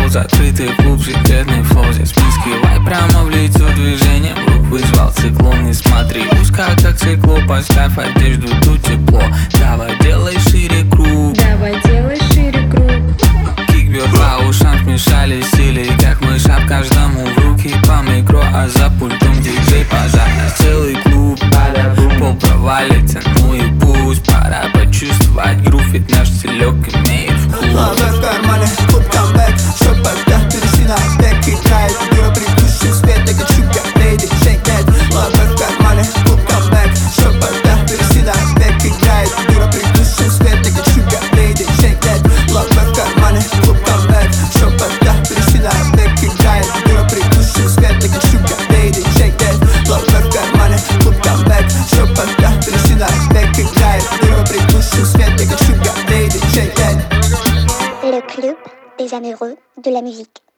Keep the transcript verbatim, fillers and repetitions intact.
полузакрытый клуб, секретный флоу. Здесь списки вай прямо в лицо движением рук вызвал циклон. Не смотри узко, как циклоп, поставь одежду, тут тепло. Давай делай шире круг, давай делай шире круг. Кикбёрд по ушам смешали стили, как мышап каждому в руки по микро, а за пультом диджей пожар. Целый клуб, пол провалится, ну и пусть. Пора почувствовать грув, ведь наш целёк имеет вкус. Лавэ в кармане, клуб камбэк, все пока переси на бэк. Играет дура, приглушен свет, я хочу как леди, shake that. Лавэ в кармане, клуб камбэк, все пока переси на бэк. Играет дура, приглушен свет, я хочу как леди, shake that. Лавэ в кармане, клуб камбэк, все пока переси на бэк. Играет дура, приглушен свет, я хочу как леди, shake that. Лавэ в кармане, клуб камбэк, все пока переси на бэк. Играет дура, приглушен свет, я хочу как леди, shake that. Le club des amoureux de la musique.